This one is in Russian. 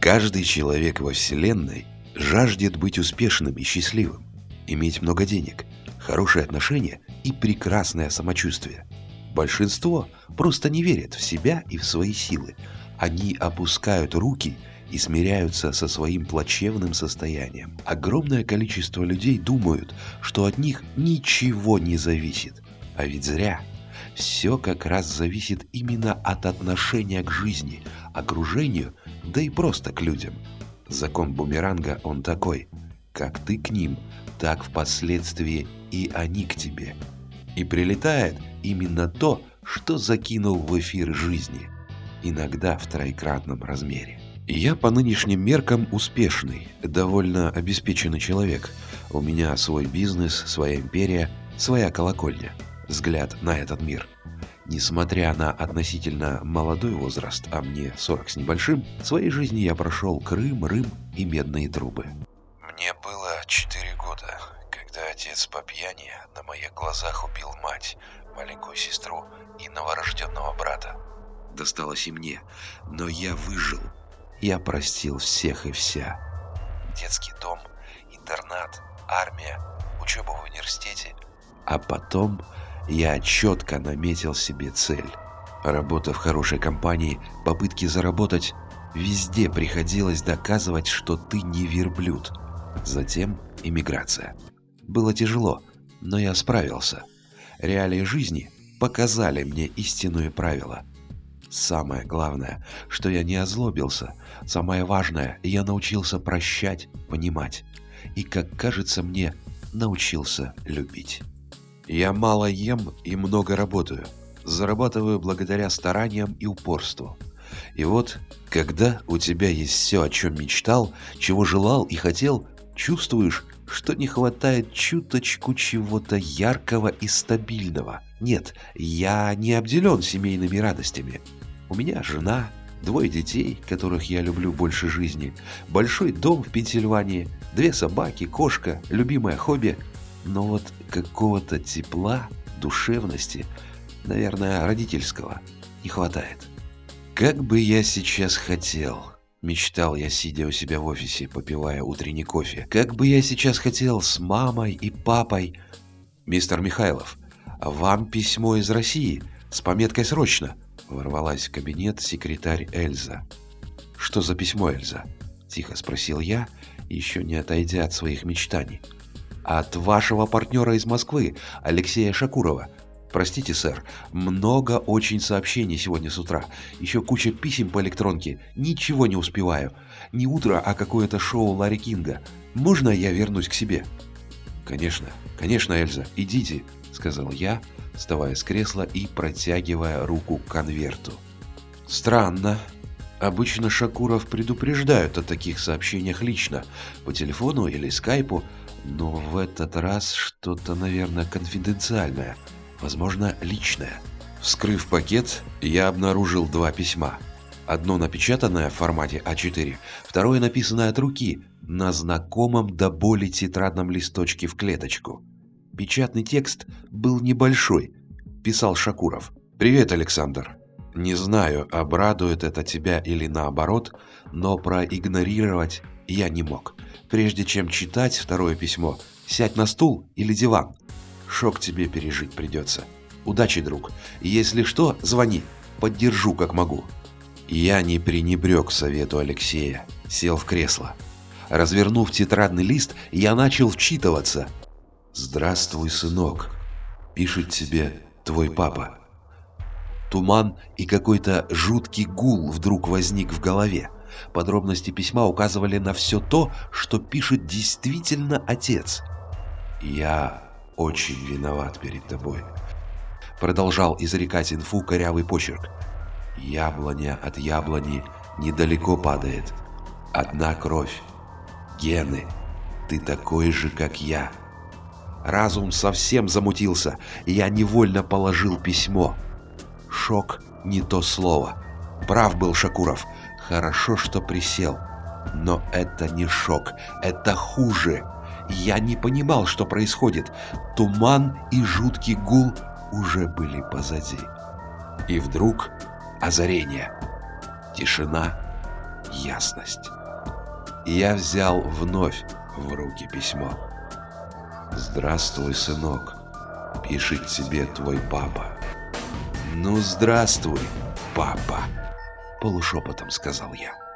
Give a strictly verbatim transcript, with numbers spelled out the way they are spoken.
Каждый человек во Вселенной жаждет быть успешным и счастливым, иметь много денег, хорошие отношения и прекрасное самочувствие. Большинство просто не верит в себя и в свои силы. Они опускают руки и смиряются со своим плачевным состоянием. Огромное количество людей думают, что от них ничего не зависит. А ведь зря. Все как раз зависит именно от отношения к жизни, окружению, да и просто к людям. Закон бумеранга он такой: как ты к ним, так впоследствии и они к тебе. И прилетает именно то, что закинул в эфир жизни, иногда в троекратном размере. Я по нынешним меркам успешный, довольно обеспеченный человек. У меня свой бизнес, своя империя, своя колокольня. Взгляд на этот мир. Несмотря на относительно молодой возраст, а мне сорок с небольшим, в своей жизни я прошел Крым, Рым и медные трубы. Мне было четыре года, когда отец по пьяни на моих глазах убил мать, маленькую сестру и новорожденного брата. Досталось и мне, но я выжил. Я простил всех и вся. Детский дом, интернат, армия, учеба в университете. А потом я четко наметил себе цель. Работа в хорошей компании, попытки заработать. Везде приходилось доказывать, что ты не верблюд. Затем эмиграция. Было тяжело, но я справился. Реалии жизни показали мне истинные правила. Самое главное, что я не озлобился. Самое важное, я научился прощать, понимать. И, как кажется мне, научился любить. Я мало ем и много работаю. Зарабатываю благодаря стараниям и упорству. И вот, когда у тебя есть все, о чем мечтал, чего желал и хотел, чувствуешь, что не хватает чуточку чего-то яркого и стабильного. Нет, я не обделен семейными радостями. У меня жена, двое детей, которых я люблю больше жизни, большой дом в Пенсильвании, две собаки, кошка, любимое хобби. Но вот какого-то тепла, душевности, наверное, родительского, не хватает. Как бы я сейчас хотел, мечтал я, сидя у себя в офисе, попивая утренний кофе, как бы я сейчас хотел с мамой и папой. Мистер Михайлов, вам письмо из России с пометкой «Срочно», ворвалась в кабинет секретарь Эльза. Что за письмо, Эльза? Тихо спросил я, еще не отойдя от своих мечтаний. От вашего партнера из Москвы, Алексея Шакурова. Простите, сэр, много очень сообщений сегодня с утра. Еще куча писем по электронке. Ничего не успеваю. Не утро, а какое-то шоу Ларри Кинга. Можно я вернусь к себе? Конечно, конечно, Эльза, идите, сказал я, вставая с кресла и протягивая руку к конверту. Странно. Обычно Шакуров предупреждают о таких сообщениях лично, по телефону или скайпу, но в этот раз что-то, наверное, конфиденциальное, возможно, личное. Вскрыв пакет, я обнаружил два письма. Одно напечатанное в формате а четыре, второе написанное от руки на знакомом до боли тетрадном листочке в клеточку. Печатный текст был небольшой. Писал Шакуров. «Привет, Александр. Не знаю, обрадует это тебя или наоборот, но проигнорировать я не мог. Прежде чем читать второе письмо, сядь на стул или диван. Шок тебе пережить придется. Удачи, друг. Если что, звони. Поддержу, как могу». Я не пренебрег совету Алексея. Сел в кресло. Развернув тетрадный лист, я начал вчитываться. «Здравствуй, сынок. Пишет тебе твой папа». Туман и какой-то жуткий гул вдруг возник в голове. Подробности письма указывали на все то, что пишет действительно отец. «Я очень виноват перед тобой», — продолжал изрекать инфу корявый почерк. «Яблоня от яблони недалеко падает. Одна кровь. Гены. Ты такой же, как я». Разум совсем замутился, и я невольно положил письмо. Шок — не то слово. Прав был Шакуров. Хорошо, что присел. Но это не шок, это хуже. Я не понимал, что происходит. Туман и жуткий гул уже были позади. И вдруг озарение. Тишина, ясность. Я взял вновь в руки письмо. «Здравствуй, сынок. Пишет тебе твой папа». «Ну, здравствуй, папа», — полушепотом сказал я.